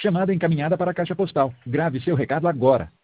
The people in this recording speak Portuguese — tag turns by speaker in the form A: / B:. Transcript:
A: Chamada encaminhada para a caixa postal. Grave seu recado agora.